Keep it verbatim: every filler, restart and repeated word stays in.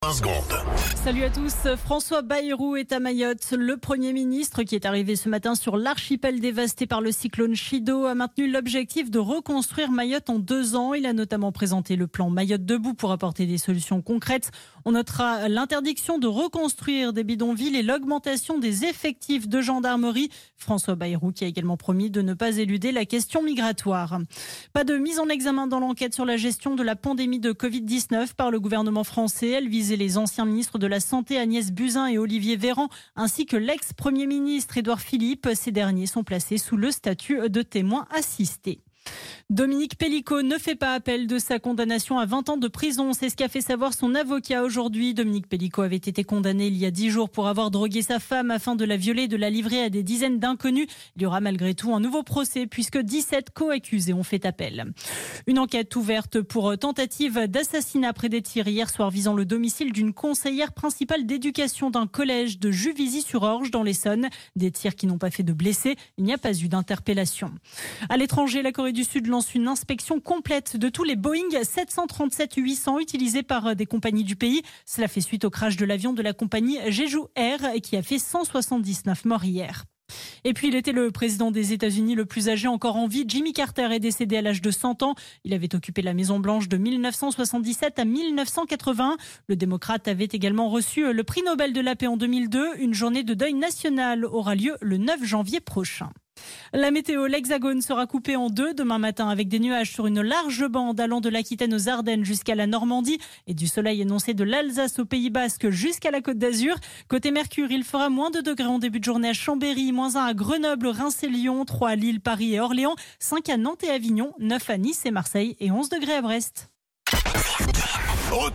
secondes. Salut à tous, François Bayrou est à Mayotte. Le Premier ministre, qui est arrivé ce matin sur l'archipel dévasté par le cyclone Chido, a maintenu l'objectif de reconstruire Mayotte en deux ans. Il a notamment présenté le plan Mayotte debout pour apporter des solutions concrètes. On notera l'interdiction de reconstruire des bidonvilles et l'augmentation des effectifs de gendarmerie. François Bayrou qui a également promis de ne pas éluder la question migratoire. Pas de mise en examen dans l'enquête sur la gestion de la pandémie de covid dix-neuf par le gouvernement français. Elle visait les anciens ministres de la Santé Agnès Buzyn et Olivier Véran, ainsi que l'ex-premier ministre Édouard Philippe. Ces derniers sont placés sous le statut de témoins assistés. Dominique Pellicot ne fait pas appel de sa condamnation à vingt ans de prison. C'est ce qu'a fait savoir son avocat aujourd'hui. Dominique Pellicot avait été condamné il y a dix jours pour avoir drogué sa femme afin de la violer et de la livrer à des dizaines d'inconnus. Il y aura malgré tout un nouveau procès puisque dix-sept co-accusés ont fait appel. Une enquête ouverte pour tentative d'assassinat près des tirs hier soir visant le domicile d'une conseillère principale d'éducation d'un collège de Juvisy-sur-Orge dans l'Essonne. Des tirs qui n'ont pas fait de blessés. Il n'y a pas eu d'interpellation. À l'étranger, la Corée du Sud lance une inspection complète de tous les Boeing sept cent trente-sept huit cents utilisés par des compagnies du pays. Cela fait suite au crash de l'avion de la compagnie Jeju Air qui a fait cent soixante-dix-neuf morts hier. Et puis il était le président des États-Unis le plus âgé encore en vie. Jimmy Carter est décédé à l'âge de cent ans. Il avait occupé la Maison-Blanche de mille neuf cent soixante-dix-sept à mille neuf cent quatre-vingt-un. Le démocrate avait également reçu le prix Nobel de la paix en deux mille deux. Une journée de deuil national aura lieu le neuf janvier prochain. La météo, l'Hexagone sera coupé en deux demain matin avec des nuages sur une large bande allant de l'Aquitaine aux Ardennes jusqu'à la Normandie et du soleil énoncé de l'Alsace au Pays Basque jusqu'à la Côte d'Azur. Côté Mercure, il fera moins de degrés en début de journée à Chambéry, moins un à Grenoble, Reims et Lyon, trois à Lille, Paris et Orléans, cinq à Nantes et Avignon, neuf à Nice et Marseille et onze degrés à Brest.